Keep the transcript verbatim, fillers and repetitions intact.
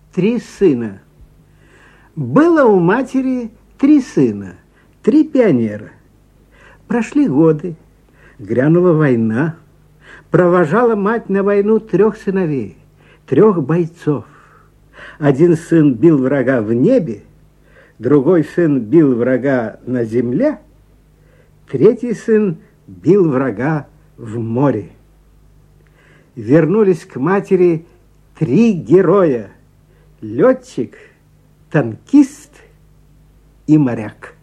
три сына. Было у матери три сына, три пионера. Прошли годы, грянула война. Провожала мать на войну трех сыновей, трех бойцов. Один сын бил врага в небе, другой сын бил врага на земле, третий сын бил врага в море. Вернулись к матери три героя: летчик, танкист и моряк.